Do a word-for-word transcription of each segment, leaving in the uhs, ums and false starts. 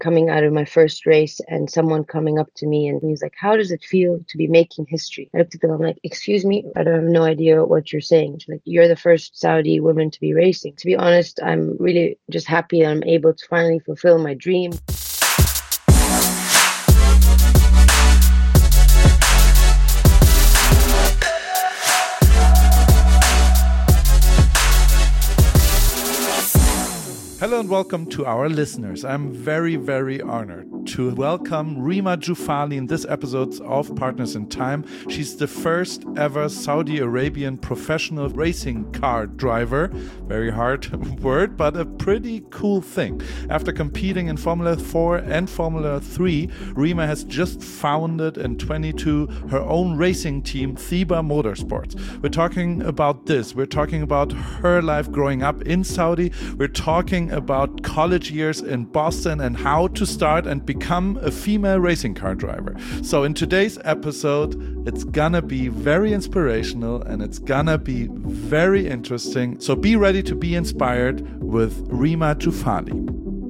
coming out of my first race and someone coming up to me and he's like, how does it feel to be making history? I looked at them, I'm like, excuse me, I don't have no idea what you're saying. She's like, you're the first Saudi woman to be racing. To be honest, I'm really just happy I'm able to finally fulfill my dream. Hello and welcome to our listeners. I'm very, very honored to welcome Rima Joufali in this episode of Partners in Time. She's the first ever Saudi Arabian professional racing car driver. Very hard word, but a pretty cool thing. After competing in Formula four and Formula three, Rima has just founded in twenty-two her own racing team, Thiba Motorsports. We're talking about this. We're talking about her life growing up in Saudi. We're talking about college years in Boston and how to start and become a female racing car driver. So in today's episode, it's gonna be very inspirational and it's gonna be very interesting. So be ready to be inspired with Rima Joufali.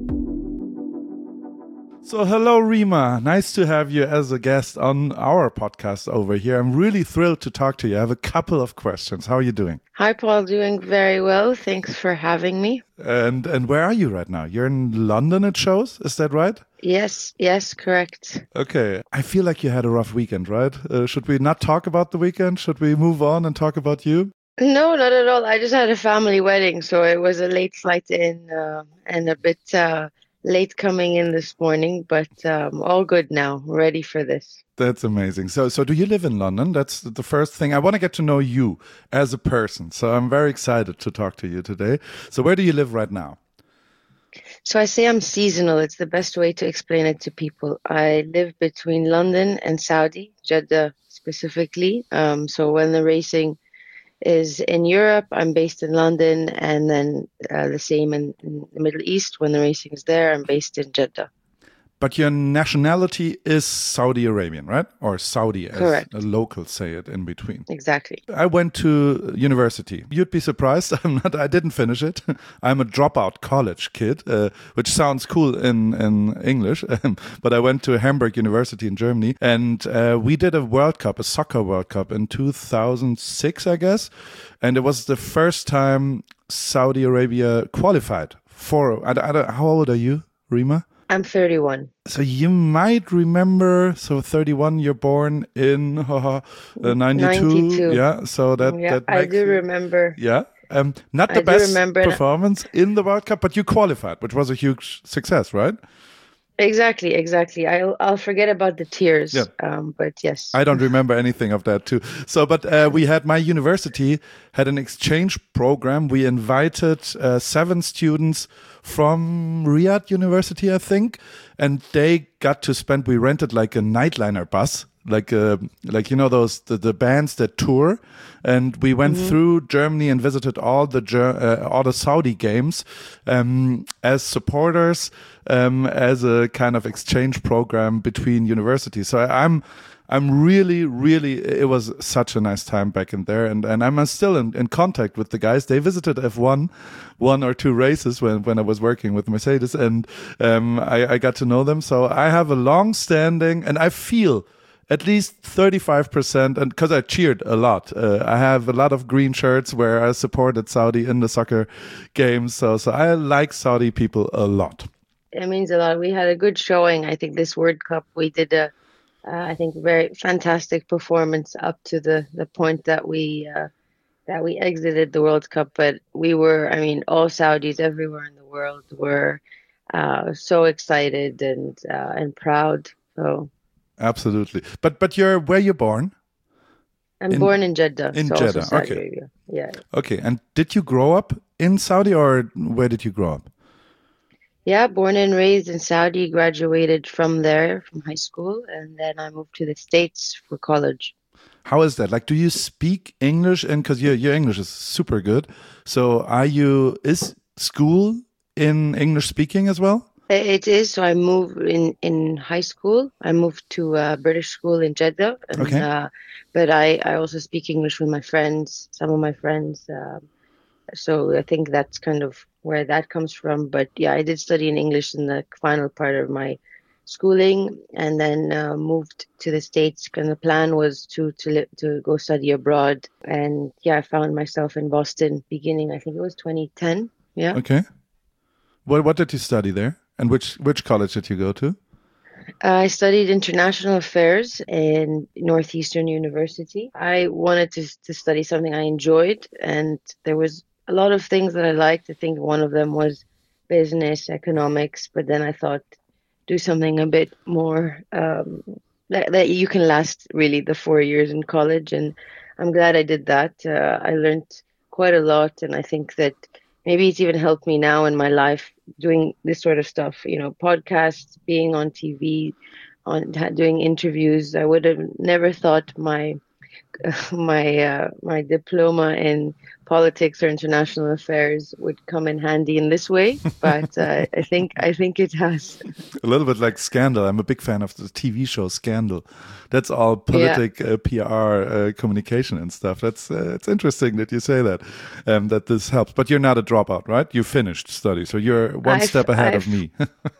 So hello, Rima. Nice to have you as a guest on our podcast over here. I'm really thrilled to talk to you. I have a couple of questions. How are you doing? Hi, Paul. Doing very well. Thanks for having me. And and where are you right now? You're in London, it shows. Is that right? Yes, yes, correct. Okay. I feel like you had a rough weekend, right? Uh, should we not talk about the weekend? Should we move on and talk about you? No, not at all. I just had a family wedding, so it was a late flight in uh, and a bit uh, late coming in this morning, but um, all good now. Ready for this. That's amazing. So, so do you live in London? That's the first thing. I want to get to know you as a person. So I'm very excited to talk to you today. So where do you live right now? So I say I'm seasonal. It's the best way to explain it to people. I live between London and Saudi, Jeddah specifically. Um, so when the racing is in Europe, I'm based in London, and then uh, the same in, in the Middle East. When the racing is there, I'm based in Jeddah. But your nationality is Saudi Arabian, right? Or Saudi, as Correct. locals say it in between. Exactly. I went to university. You'd be surprised. I'm not. I didn't finish it. I'm a dropout college kid, uh, which sounds cool in in English. But I went to Hamburg University in Germany, and uh, we did a World Cup, a soccer World Cup in two thousand six, I guess, and it was the first time Saudi Arabia qualified for. I, I, how old are you, Rima? I'm thirty-one. So you might remember, so thirty-one, you're born in uh, ninety-two. ninety-two. Yeah, so that, yeah, that I do you, remember. Yeah, um, not the I best remember performance in the World Cup, but you qualified, which was a huge success, right? Exactly, exactly. I'll I'll forget about the tears. Yeah. Um, but yes. I don't remember anything of that too. So, but uh, we had, my university had an exchange program. We invited uh, seven students from Riyadh University, I think, and they got to spend, we rented like a nightliner bus, like uh, like you know those the, the bands that tour, and we went mm-hmm. through Germany and visited all the uh, all the Saudi games um, as supporters, um, as a kind of exchange program between universities. So I, I'm. I'm really, really, it was such a nice time back in there. And, and I'm still in, in contact with the guys. They visited F one, one or two races when, when I was working with Mercedes, and um, I, I got to know them. So I have a long standing, and I feel at least thirty-five percent, and because I cheered a lot. Uh, I have a lot of green shirts where I supported Saudi in the soccer games. So, so I like Saudi people a lot. It means a lot. We had a good showing. I think this World Cup, we did a Uh, I think very fantastic performance up to the, the point that we uh, that we exited the World Cup. But we were, I mean, all Saudis everywhere in the world were uh, so excited and uh, and proud. So absolutely. But but you're where you're born? I'm in, born in Jeddah. In so Jeddah, Saudi okay. Arabia. Yeah. Okay. And did you grow up in Saudi, or where did you grow up? Yeah, born and raised in Saudi, graduated from there, from high school, and then I moved to the States for college. How is that? Like, do you speak English? And because your your English is super good, so are you? Is school in English speaking as well? It is. So I moved in, in high school. I moved to a British school in Jeddah. And, okay. Uh, but I, I also speak English with my friends, some of my friends. Uh, So I think that's kind of where that comes from. But yeah, I did study in English in the final part of my schooling, and then uh, moved to the States. And the plan was to to li to go study abroad. And yeah, I found myself in Boston beginning, I think it was twenty ten. Yeah. Okay. What what did you study there? And which which college did you go to? I studied international affairs in Northeastern University. I wanted to to study something I enjoyed, and there was a lot of things that I liked. I think one of them was business, economics, but then I thought do something a bit more um, that that you can last really the four years in college, and I'm glad I did that. Uh, I learned quite a lot, and I think that maybe it's even helped me now in my life doing this sort of stuff, you know, podcasts, being on T V, on ha- doing interviews. I would have never thought my my uh, my diploma in politics or international affairs would come in handy in this way, but uh, I think I think it has. A little bit like Scandal. I'm a big fan of the T V show Scandal. That's all Yeah, politic uh, P R uh, communication and stuff. That's uh, it's interesting that you say that, um, that this helps. But you're not a dropout, right? You finished study, so you're one I've step ahead of I've me.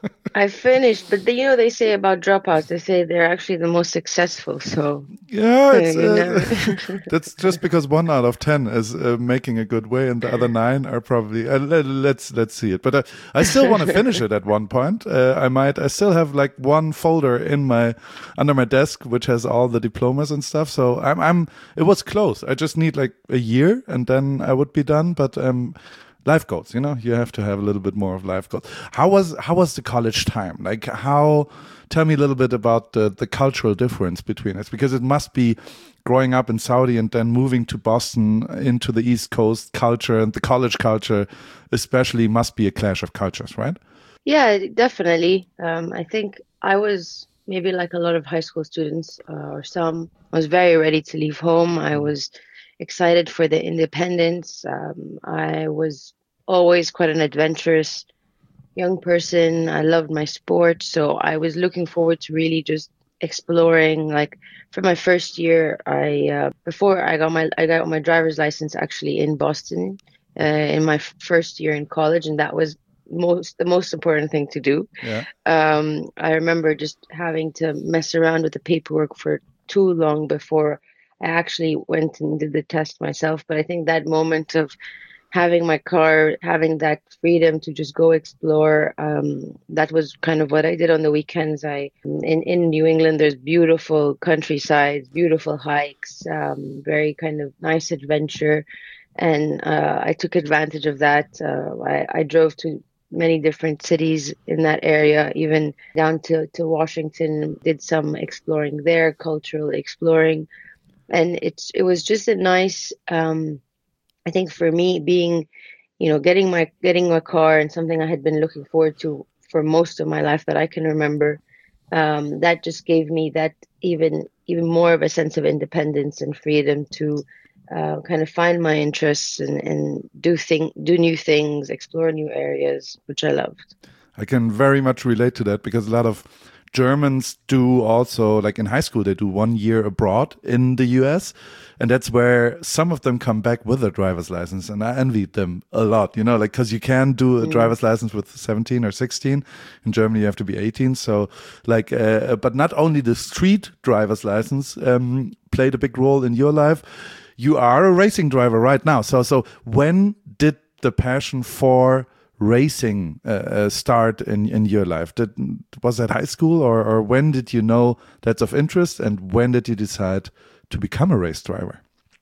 I finished, but the, you know they say about dropouts, they say they're actually the most successful. So Yeah, uh, it's you uh, never. that's just because one out of ten is uh, making a good way, and the other nine are probably. Uh, let, let's let's see it. But uh, I still want to finish it at one point. Uh, I might. I still have like one folder in my under my desk which has all the diplomas and stuff. So I'm I'm. It was close. I just need like a year, and then I would be done. But um. Life goals, you know, you have to have a little bit more of life goals. How was how was the college time? Like how tell me a little bit about the the cultural difference between us, because it must be growing up in Saudi and then moving to Boston into the East Coast culture, and the college culture especially must be a clash of cultures, right? Yeah, definitely. Um, I think I was maybe like a lot of high school students, uh, or some. I was very ready to leave home. I was excited for the independence. Um, I was always quite an adventurous young person. I loved my sport, so I was looking forward to really just exploring. Like for my first year, I uh, before I got my I got my driver's license actually in Boston, uh, in my f- first year in college, and that was most the most important thing to do. Yeah. Um, I remember just having to mess around with the paperwork for too long before I actually went and did the test myself. But I think that moment of having my car, having that freedom to just go explore. Um, that was kind of what I did on the weekends. I in in New England, there's beautiful countrysides, beautiful hikes, um, very kind of nice adventure, and uh, I took advantage of that. Uh, I, I drove to many different cities in that area, even down to, to Washington, did some exploring there, cultural exploring. And it's it was just a nice um, I think for me, being, you know, getting my getting my car and something I had been looking forward to for most of my life that I can remember, um, that just gave me that even even more of a sense of independence and freedom to uh, kind of find my interests and, and do thing do new things, explore new areas, which I loved. I can very much relate to that because a lot of Germans do also, like in high school, they do one year abroad in the U S. And that's where some of them come back with a driver's license. And I envied them a lot, you know, like, cause you can do a Mm. driver's license with seventeen or sixteen. In Germany, you have to be eighteen. So, like, uh, but not only the street driver's license um, played a big role in your life, you are a racing driver right now. So, so when did the passion for racing uh, uh, start in in your life? Did was that high school, or or when did you know that's of interest, and when did you decide to become a race driver?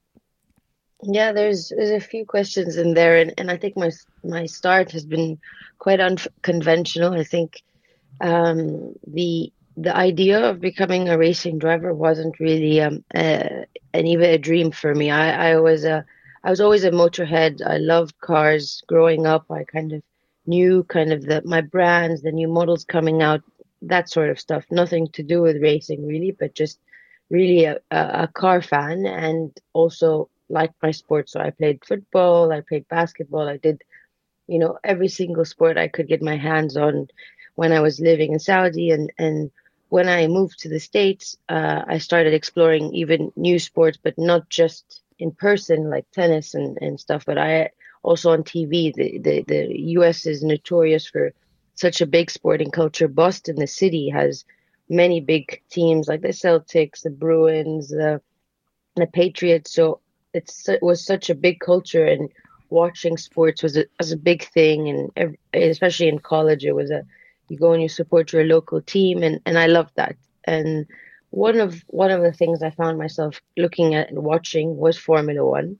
Yeah, there's there's a few questions in there, and, and I think my my start has been quite unconventional. I think um, the the idea of becoming a racing driver wasn't really um, uh, an even a dream for me. I, I was a I was always a motorhead. I loved cars growing up. I kind of knew kind of the my brands, the new models coming out, that sort of stuff. Nothing to do with racing really, but just really a, a, a car fan, and also liked my sports. So I played football, I played basketball, I did, you know, every single sport I could get my hands on when I was living in Saudi. And, and when I moved to the States, uh, I started exploring even new sports, but not just in person like tennis and, and stuff. But I also on T V. The, the, the U S is notorious for such a big sporting culture. Boston, the city, has many big teams like the Celtics, the Bruins, the the Patriots. So it's it was such a big culture, and watching sports was a was a big thing, and ev- especially in college, it was a you go and you support your local team, and and I loved that. And one of one of the things I found myself looking at and watching was Formula One,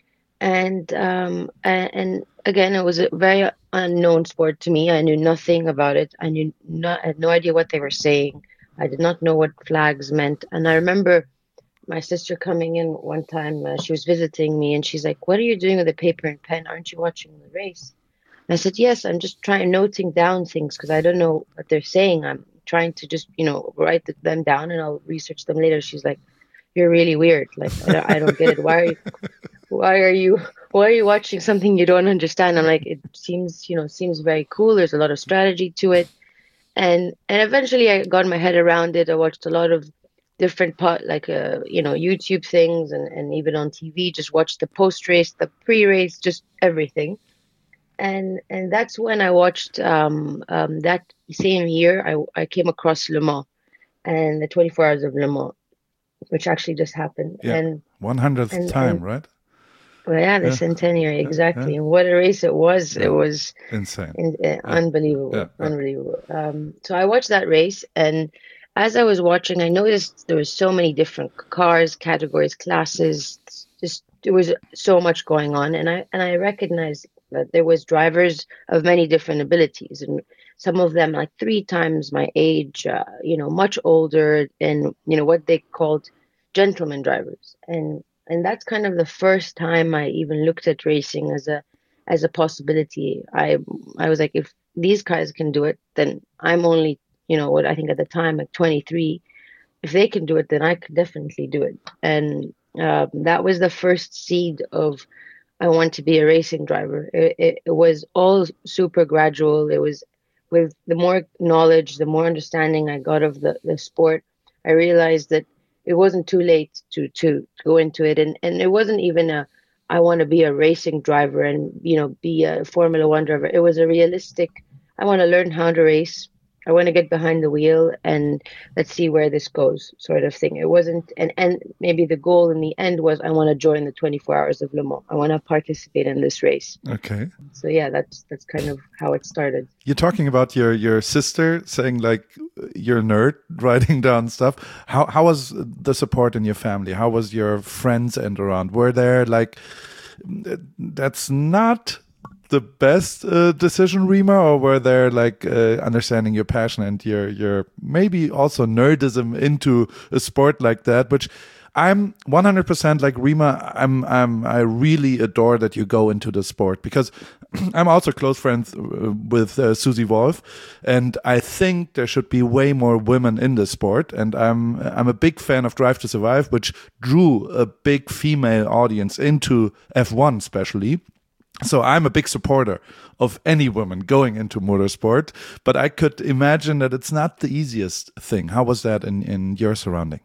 and um and, and again, it was a very unknown sport to me. I knew nothing about it. I knew not I had no idea what they were saying. I did not know what flags meant, and I remember my sister coming in one time. Uh, she was visiting me, and she's like, "What are you doing with a paper and pen? Aren't you watching the race?" And I said, "Yes, I'm just trying noting down things because I don't know what they're saying. I'm trying to just, you know, write them down, and I'll research them later." She's like, "You're really weird. Like, I don't, I don't get it. Why are you, why are you, why are you watching something you don't understand?" I'm like, "It seems, you know, seems very cool. There's a lot of strategy to it." And and eventually I got my head around it. I watched a lot of different part like uh you know YouTube things, and and even on T V, just watched the post race, the pre race, just everything. And and that's when I watched um um that same year I I came across Le Mans and the twenty-four hours of Le Mans, which actually just happened. Yeah, And one hundredth and time, and right? well, yeah, the Yeah, centenary, yeah, yeah, exactly. And what a race it was. It yeah. was Insane. in, uh, Yeah, yeah, unbelievable, yeah. unbelievable. Um, so I watched that race, and as I was watching, I noticed there was so many different cars, categories, classes. Just there was so much going on, and I and I recognized that there was drivers of many different abilities, and some of them like three times my age, uh, you know, much older, and you know what they called gentleman drivers, and and that's kind of the first time I even looked at racing as a as a possibility. I I was like, if these guys can do it, then I'm only, you know, what I think at the time, like twenty-three. If they can do it, then I could definitely do it. And um, that was the first seed of I want to be a racing driver. It, it, it was all super gradual. It was with the more knowledge, the more understanding I got of the, the sport, I realized that it wasn't too late to, to, to go into it. And, and it wasn't even a, I want to be a racing driver and, you know, be a Formula One driver. It was a realistic, I want to learn how to race. I want to get behind the wheel and let's see where this goes, sort of thing. It wasn't, and and maybe the goal in the end was I want to join the twenty-four hours of Le Mans. I want to participate in this race. Okay. So yeah, that's that's kind of how it started. You're talking about your your sister saying like you're a nerd, writing down stuff. How how was the support in your family? How was your friends and around? Were there like that's not the best uh, decision, Rima, or were there like uh, understanding your passion and your your maybe also nerdism into a sport like that, which I'm one hundred percent like Rima. I'm I'm I really adore that you go into the sport because I'm also close friends with uh, Susie Wolf, and I think there should be way more women in the sport. And I'm I'm a big fan of Drive to Survive, which drew a big female audience into F one, especially. So I'm a big supporter of any woman going into motorsport, but I could imagine that it's not the easiest thing. How was that in, in your surrounding?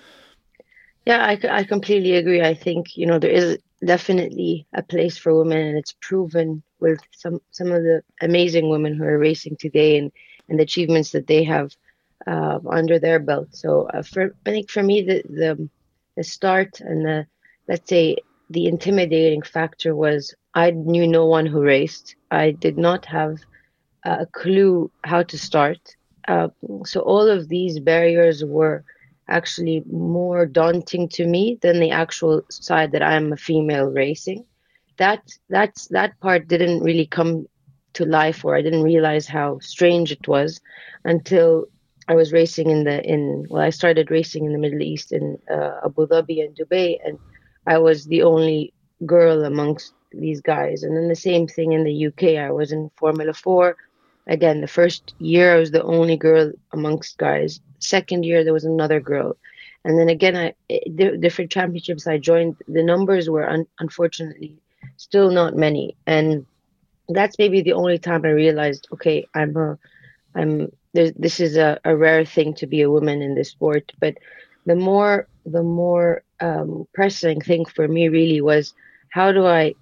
Yeah, I, I completely agree. I think, you know, there is definitely a place for women, and it's proven with some some of the amazing women who are racing today, and, and the achievements that they have uh, under their belt. So uh, for I think for me, the, the the start and the, let's say, the intimidating factor was I knew no one who raced. I did not have a clue how to start. Uh, so all of these barriers were actually more daunting to me than the actual side that I'm a female racing. That that's that part didn't really come to life, or I didn't realize how strange it was until I was racing in the in well, I started racing in the Middle East in uh, Abu Dhabi and Dubai, and I was the only girl amongst these guys. And then the same thing in the U K. I was in Formula Four. Again, the first year I was the only girl amongst guys. Second year there was another girl, and then again, I the different championships I joined. The numbers were un, unfortunately still not many, and that's maybe the only time I realized, okay, I'm a, I'm there's, this is a, a rare thing to be a woman in this sport. But the more the more um, pressing thing for me really was how do I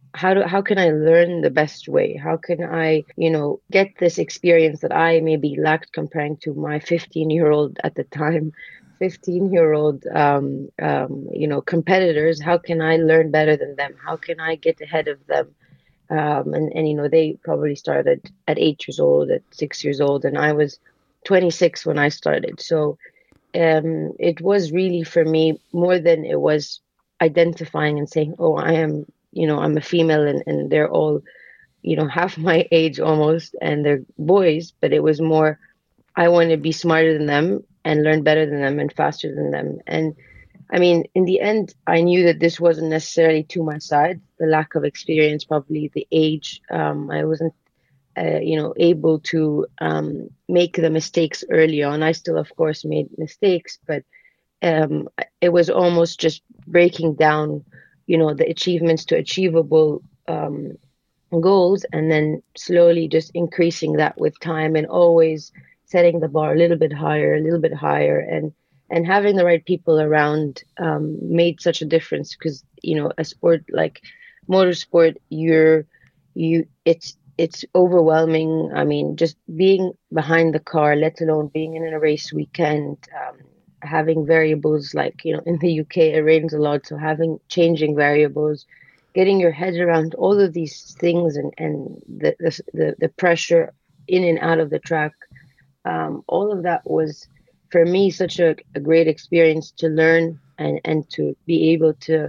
how do how can I learn the best way? How can I, you know, get this experience that I maybe lacked comparing to my fifteen year old at the time, fifteen year old, um, um, you know, competitors? How can I learn better than them? How can I get ahead of them? Um, and and you know, they probably started at eight years old, at six years old, and I was twenty-six when I started. So um, it was really for me more than it was identifying and saying, "Oh, I am, you know, I'm a female," and and they're all, you know, half my age almost, and they're boys. But it was more, I want to be smarter than them and learn better than them and faster than them. And I mean, in the end, I knew that this wasn't necessarily to my side. The lack of experience, probably the age. Um, I wasn't uh, you know, able to um, make the mistakes early on. I still, of course, made mistakes, but um, it was almost just breaking down, you know, the achievements to achievable um, goals, and then slowly just increasing that with time, and always setting the bar a little bit higher, a little bit higher, and and having the right people around um, made such a difference because you know a sport like motorsport, you're you it's it's overwhelming. I mean, just being behind the car, let alone being in a race weekend, um, having variables like, you know, in the U K it rains a lot, so having changing variables, getting your head around all of these things, and and the the the, the pressure in and out of the track, um, all of that was for me such a, a great experience to learn and and to be able to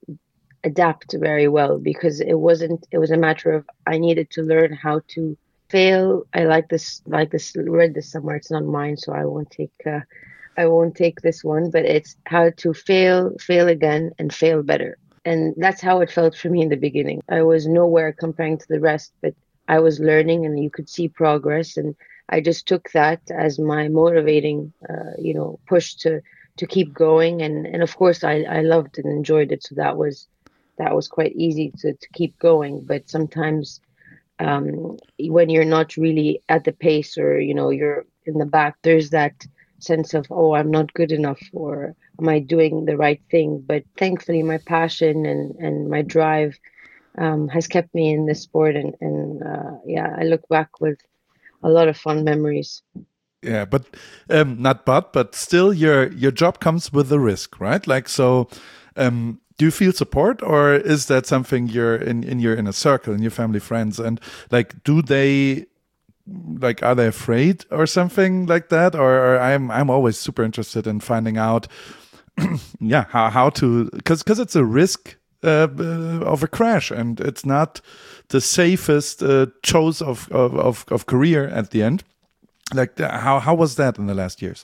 adapt very well, because it wasn't it was a matter of I needed to learn how to fail. I like this like this read this somewhere, it's not mine, so I won't take uh, I won't take this one, but it's how to fail, fail again, and fail better. And that's how it felt for me in the beginning. I was nowhere comparing to the rest, but I was learning and you could see progress. And I just took that as my motivating, uh, you know, push to, to keep going. And, and of course I, I loved and enjoyed it. So that was, that was quite easy to, to keep going. But sometimes, um, when you're not really at the pace, or, you know, you're in the back, there's that sense of, oh, I'm not good enough, or am I doing the right thing? But thankfully, my passion and, and my drive um, has kept me in this sport. And, and uh, yeah, I look back with a lot of fun memories. Yeah, but um, not but, but still, your your job comes with a risk, right? Like, so, um, do you feel support, or is that something you're in in your inner circle, in your family, friends, and like, do they like, are they afraid or something like that? Or, or I'm I'm always super interested in finding out, yeah, how how to, because because it's a risk uh, uh, of a crash, and it's not the safest uh, choice of, of of of career at the end. Like, how how was that in the last years?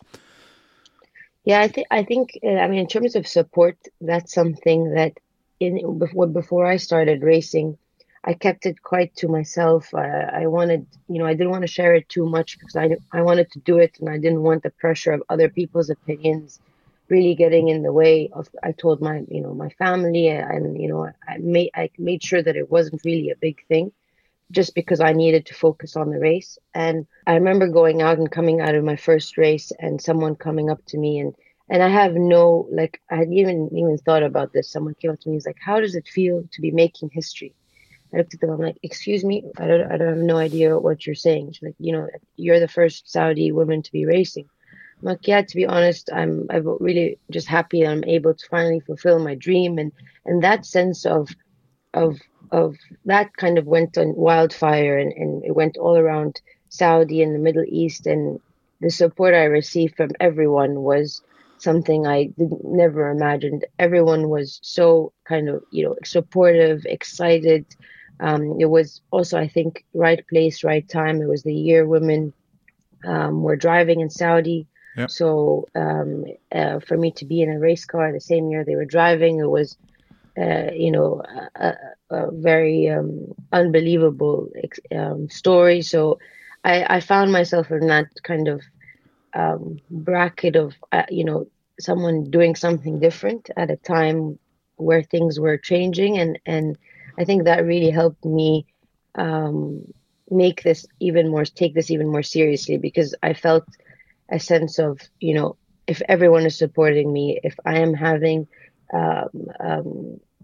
Yeah, I think I think uh, I mean, in terms of support, that's something that in before before I started racing, I kept it quite to myself. Uh, I wanted, you know, I didn't want to share it too much because I I wanted to do it, and I didn't want the pressure of other people's opinions really getting in the way of. I told my, you know, my family, and you know, I made I made sure that it wasn't really a big thing, just because I needed to focus on the race. And I remember going out and coming out of my first race, and someone coming up to me, and and I have no, like, I hadn't even even thought about this. Someone came up to me, he's like, "How does it feel to be making history?" I looked at them, I'm like, "Excuse me, I don't I don't have no idea what you're saying." She's like, "You know, you're the first Saudi woman to be racing." I'm like, "Yeah, to be honest, I'm I'm really just happy I'm able to finally fulfill my dream." And and that sense of of of that kind of went on wildfire, and, and it went all around Saudi and the Middle East. And the support I received from everyone was something I didn't never imagined. Everyone was so kind of, you know, supportive, excited. Um, it was also, I think, right place, right time. It was the year women um, were driving in Saudi. Yeah. So um, uh, for me to be in a race car the same year they were driving, it was uh, you know, a, a very um, unbelievable um, story. So I, I found myself in that kind of um, bracket of, uh, you know, someone doing something different at a time where things were changing. And, and I think that really helped me um, make this even more, take this even more seriously, because I felt a sense of, you know, if everyone is supporting me, if I am having um, um,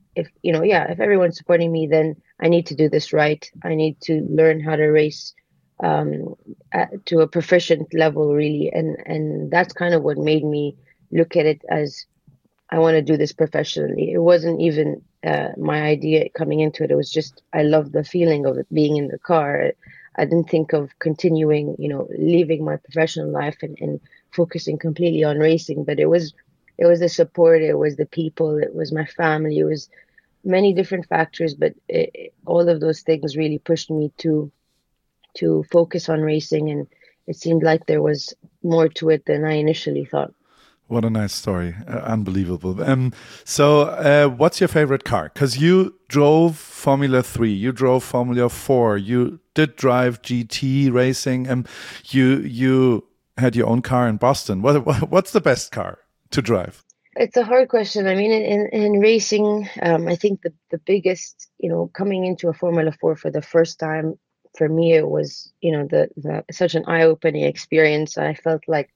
if you know, yeah, if everyone's supporting me, then I need to do this right. I need to learn how to race um, at, to a proficient level, really, and and that's kind of what made me look at it as I want to do this professionally. It wasn't even uh, my idea coming into it. It was just I loved the feeling of it being in the car. I didn't think of continuing, you know, leaving my professional life and, and focusing completely on racing. But it was, it was the support, it was the people, it was my family, it was many different factors. But it, it- all of those things really pushed me to to focus on racing, and it seemed like there was more to it than I initially thought. What a nice story. Uh, unbelievable. Um, so, uh, what's your favorite car? Because you drove Formula three, you drove Formula four, you did drive G T racing, and you you had your own car in Boston. What, what What's the best car to drive? It's a hard question. I mean, in, in, in racing, um, I think the, the biggest, you know, coming into a Formula Four for the first time, for me, it was, you know, the, the such an eye-opening experience. I felt like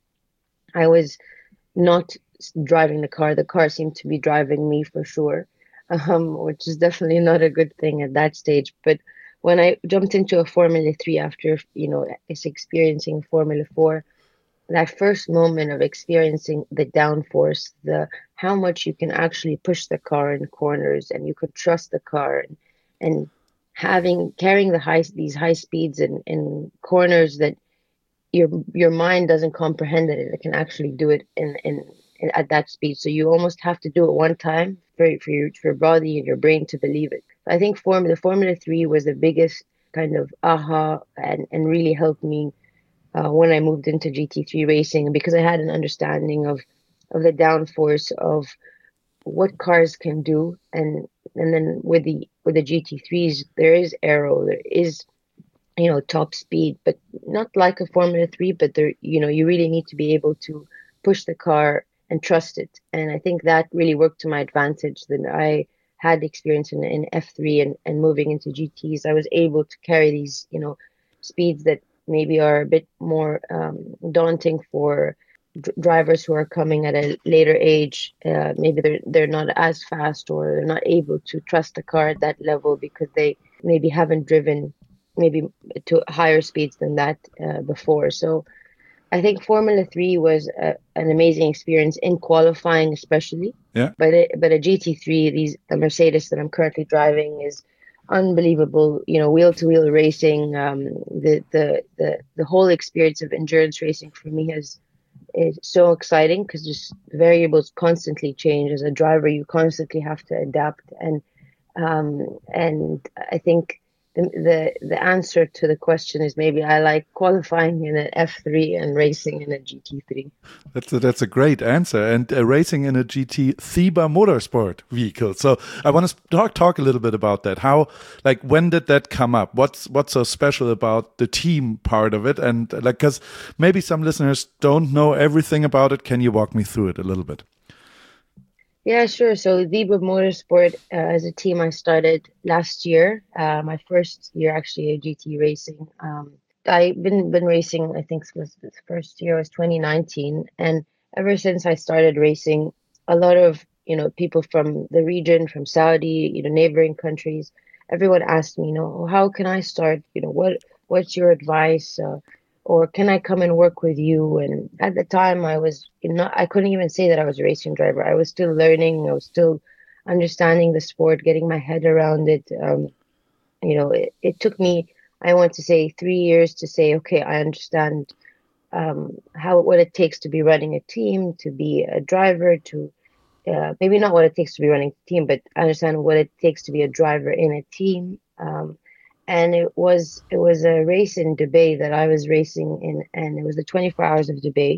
I was not driving the car. The car seemed to be driving me for sure, um, which is definitely not a good thing at that stage. But when I jumped into a Formula Three after, you know, experiencing Formula Four, that first moment of experiencing the downforce, the how much you can actually push the car in corners and you could trust the car, and, and having carrying the high these high speeds in, in corners that your your mind doesn't comprehend that it can actually do it in, in, in at that speed. So you almost have to do it one time for for your for your body and your brain to believe it. I think form the Formula Three was the biggest kind of aha and, and really helped me uh, when I moved into G T three racing, because I had an understanding of of the downforce of what cars can do, and and then with the with the G T threes there is aero, there is, you know, top speed, but not like a Formula Three. But there, you know, you really need to be able to push the car and trust it, and I think that really worked to my advantage. That I had experience in, in F three, and, and moving into G Ts, I was able to carry these, you know, speeds that maybe are a bit more um, daunting for dr- drivers who are coming at a later age. Uh, maybe they're they're not as fast, or they're not able to trust the car at that level because they maybe haven't driven maybe to higher speeds than that uh, before. So I think Formula Three was a, an amazing experience in qualifying, especially. Yeah. But it, but a G T three, these the Mercedes that I'm currently driving is unbelievable. You know, wheel to wheel racing. Um, the the the the whole experience of endurance racing for me has is so exciting because just variables constantly change. As a driver, you constantly have to adapt, and um, and I think the, the the answer to the question is maybe I like qualifying in an F three and racing in a G T three. That's a, that's a great answer. And uh, racing in a G T Theba Motorsport vehicle. So I want to talk talk a little bit about that. How, like, when did that come up? What's what's so special about the team part of it? And uh, like, because maybe some listeners don't know everything about it. Can you walk me through it a little bit? Yeah, sure. So Zebra Motorsport, uh, as a team, I started last year. Uh, my first year actually of G T racing. Um, I've been been racing. I think it was the first year was twenty nineteen, and ever since I started racing, a lot of, you know, people from the region, from Saudi, you know, neighboring countries, everyone asked me, you know, "Oh, how can I start? You know, what what's your advice? Uh, or can I come and work with you?" And at the time, I was not, I couldn't even say that I was a racing driver. I was still learning. I was still understanding the sport, getting my head around it. Um, you know, it, it took me, I want to say, three years to say, okay, I understand um, how what it takes to be running a team, to be a driver, to uh, maybe not what it takes to be running a team, but I understand what it takes to be a driver in a team. Um, and it was it was a race in Dubai that I was racing in, and it was the twenty-four hours of Dubai.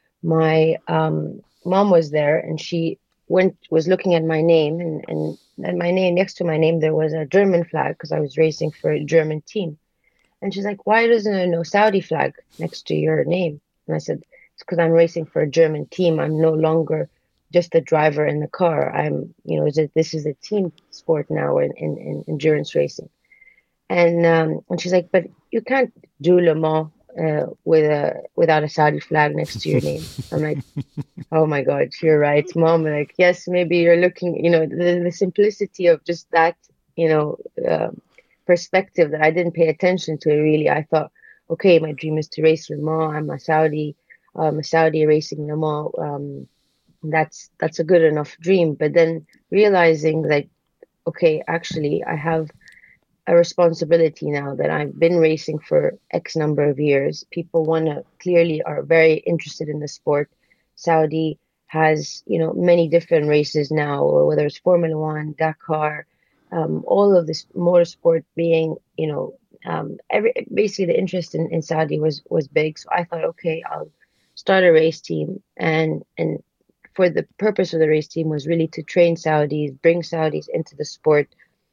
My um, mom was there, and she went was looking at my name, and and and my name, next to my name there was a German flag because I was racing for a German team. And she's like, "Why doesn't there no Saudi flag next to your name?" And I said, "It's because I'm racing for a German team. I'm no longer just a driver in the car. I'm, you know, this is a team sport now in, in, in endurance racing." And um, and she's like, "But you can't do Le Mans uh, with a without a Saudi flag next to your name. I'm like, oh my God, you're right, Mom. Like, yes, maybe you're looking, you know, the, the simplicity of just that, you know, um perspective that I didn't pay attention to really. I thought, okay, my dream is to race Le Mans. I'm a Saudi, um, a Saudi racing Le Mans. Um, that's that's a good enough dream. But then realizing that, okay, actually, I have a responsibility now that I've been racing for X number of years. People want to clearly are very interested in the sport. Saudi has, you know, many different races now, or whether it's Formula One, Dakar, um, all of this motorsport being, you know, um, every basically the interest in, in Saudi was was big. So I thought, okay, I'll start a race team, and and for the purpose of the race team was really to train Saudis, bring Saudis into the sport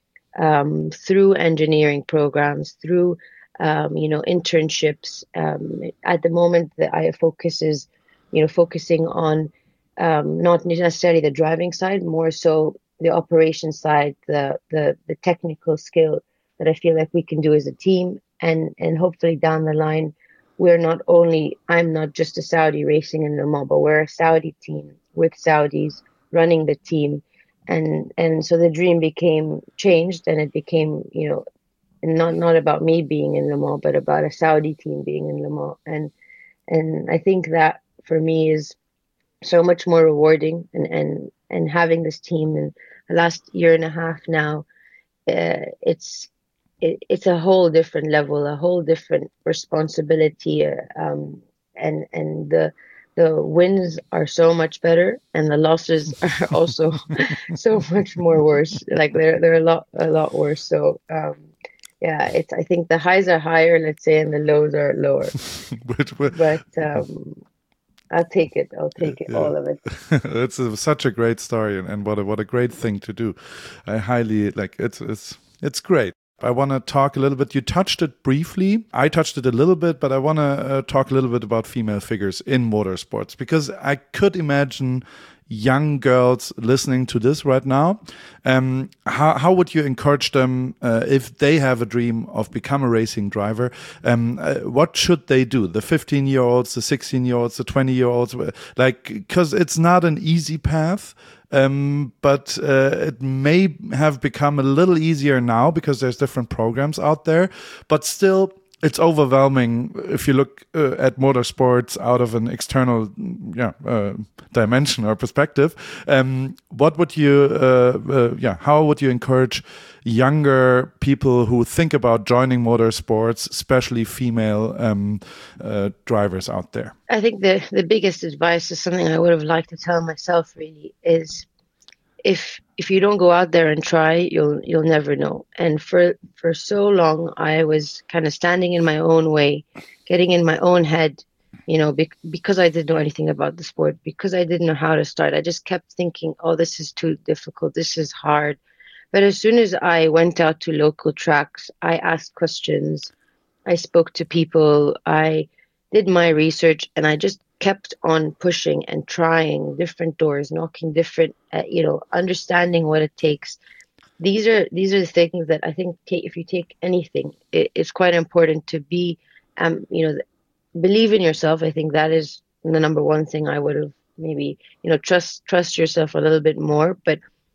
um, through engineering programs, through um, you know internships. Um, at the moment, the I focus is you know focusing on um, not necessarily the driving side, more so the operation side, the the the technical skill that I feel like we can do as a team, and and hopefully down the line, we're not only I'm not just a Saudi racing in Le Mans, but we're a Saudi team with Saudis running the team, and and so the dream became changed, and it became you know not not about me being in Le Mans, but about a Saudi team being in Le Mans, and and I think that for me is so much more rewarding, and and and having this team in the last year and a half now, uh, it's it, it's a whole different level, a whole different responsibility, uh, um, and and the the wins are so much better, and the losses are also so much more worse. Like they're they're a lot a lot worse. So um, yeah, it's I think the highs are higher, let's say, and the lows are lower. Which, which, But um, I'll take it. I'll take it, yeah. all of it. It's a, such a great story, and, and what a, what a great thing to do. I highly like it's it's it's great. I want to talk a little bit. You touched it briefly. I touched it a little bit, but I want to uh, talk a little bit about female figures in motorsports, because I could imagine young girls listening to this right now. Um, how, how would you encourage them uh, if they have a dream of become a racing driver? Um, uh, what should they do? The fifteen year olds, the sixteen year olds, the twenty year olds, like, because it's not an easy path. Um, but uh, it may have become a little easier now because there's different programs out there, but still it's overwhelming if you look uh, at motorsports out of an external yeah, uh, dimension or perspective. Um, what would you, uh, uh, yeah, how would you encourage younger people who think about joining motorsports, especially female um, uh, drivers out there? I think the the biggest advice is something I would have liked to tell myself really is if if you don't go out there and try, you'll you'll never know. And for for so long I was kind of standing in my own way, getting in my own head, you know, bec- because I didn't know anything about the sport, because I didn't know how to start. I just kept thinking, oh, this is too difficult, this is hard. But as soon as I went out to local tracks, I asked questions, I spoke to people, I did my research, and I just kept on pushing and trying different doors, knocking different, uh, you know, understanding what it takes. These are these are the things that I think take, if you take anything, it, it's quite important to be, um, you know, believe in yourself. I think that is the number one thing I would have maybe, you know, trust trust yourself a little bit more, but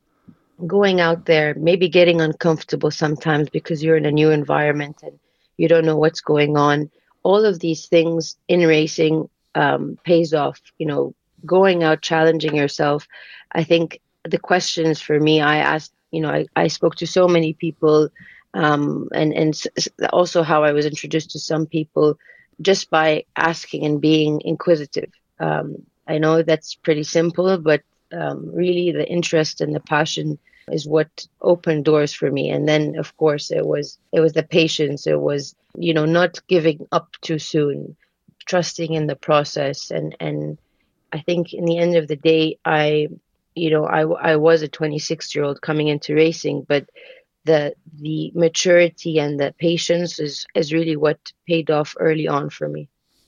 going out there, maybe getting uncomfortable sometimes because you're in a new environment and you don't know what's going on. All of these things in racing um, pays off. You know, going out, challenging yourself. I think the questions for me, I asked, you know, I, I spoke to so many people, um, and, and also how I was introduced to some people just by asking and being inquisitive. Um, I know that's pretty simple, but um, really the interest and the passion is what opened doors for me. And then, of course, it was it was the patience. It was, you know, not giving up too soon, trusting in the process. And and I think in the end of the day, I, you know, I I was a twenty-six year old coming into racing, but the the maturity and the patience is is really what paid off early on for me.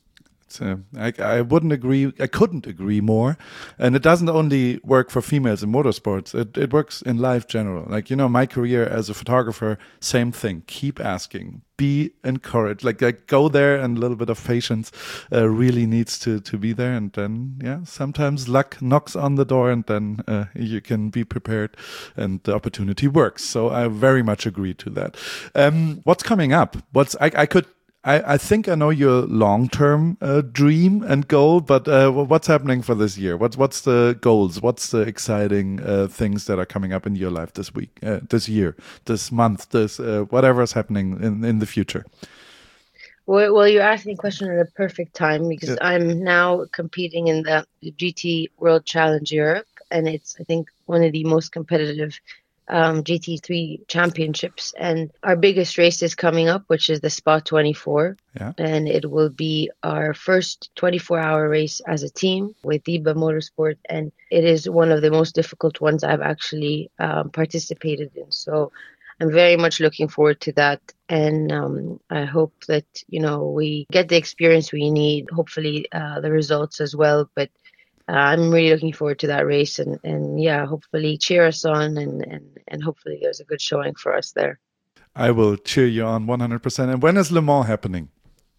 So I, I wouldn't agree. I couldn't agree more. And it doesn't only work for females in motorsports. It it works in life general. Like, you know, my career as a photographer, same thing. Keep asking. Be encouraged. Like, like go there, and a little bit of patience uh, really needs to to be there. And then, yeah, sometimes luck knocks on the door, and then uh, you can be prepared, and the opportunity works. So I very much agree to that. Um, what's coming up? What's I, I could. I, I think I know your long-term uh, dream and goal, but uh, what's happening for this year? What's what's the goals? What's the exciting uh, things that are coming up in your life this week, uh, this year, this month, this uh, whatever is happening in, in the future? Well, well, you're asking a question at a perfect time, because Yeah. I'm now competing in the G T World Challenge Europe, and it's, I think, one of the most competitive um, G T three championships. And our biggest race is coming up, which is the Spa twenty-four. Yeah. And it will be our first twenty-four hour race as a team with Diba Motorsport. And it is one of the most difficult ones I've actually um, participated in. So I'm very much looking forward to that. And um, I hope that, you know, we get the experience we need, hopefully uh, the results as well. But uh, I'm really looking forward to that race, and, and yeah, hopefully cheer us on, and, and, and hopefully there's a good showing for us there. I will cheer you on one hundred percent. And when is Le Mans happening?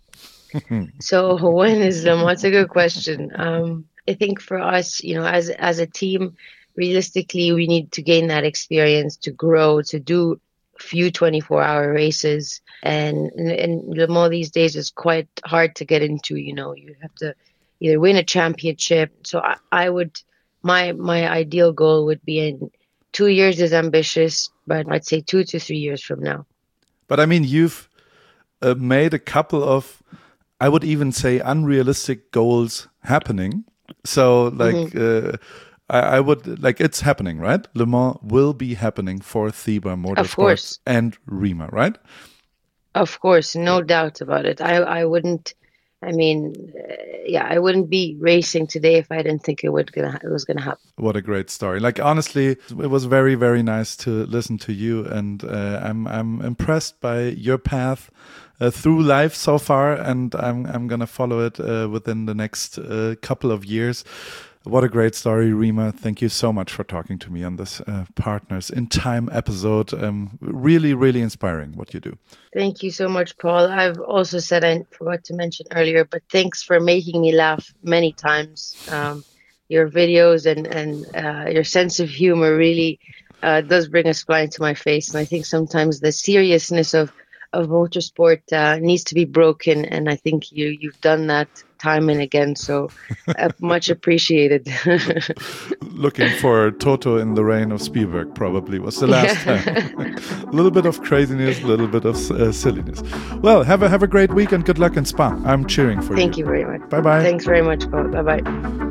So when is Le Mans? That's a good question. Um, I think for us, you know, as as a team, realistically, we need to gain that experience, to grow, to do few twenty-four hour races. And, and, and Le Mans these days is quite hard to get into. You know, you have to either win a championship. So I, I would, my my ideal goal would be in two years is ambitious, but I'd say two to three years from now. But I mean, you've uh, made a couple of, I would even say, unrealistic goals happening. So like, mm-hmm. uh, I, I would like, it's happening, right? Le Mans will be happening for Thiba Motorsports and Rema, right? Of course, no doubt about it. I, I wouldn't, I mean, uh, yeah, I wouldn't be racing today if I didn't think it would gonna, it was going to happen. What a great story! Like, honestly, it was very, very nice to listen to you, and uh, I'm I'm impressed by your path uh, through life so far, and I'm I'm gonna follow it uh, within the next uh, couple of years. What a great story, Rema. Thank you so much for talking to me on this uh, Partners in Time episode. Um, really, really inspiring what you do. Thank you so much, Paul. I've also said, I forgot to mention earlier, but thanks for making me laugh many times. Um, your videos and, and uh, your sense of humor really uh, does bring a smile to my face. And I think sometimes the seriousness of, of motorsport uh, needs to be broken. And I think you, you've done that time and again, so uh, much appreciated. Looking for Toto in the Rain of Spielberg probably was the last yeah. time. A little bit of craziness, a little bit of uh, silliness. Well, have a have a great week and good luck in Spa. I'm cheering for Thank you. Thank you very much. Bye bye. Thanks very much, Paul. Bye bye.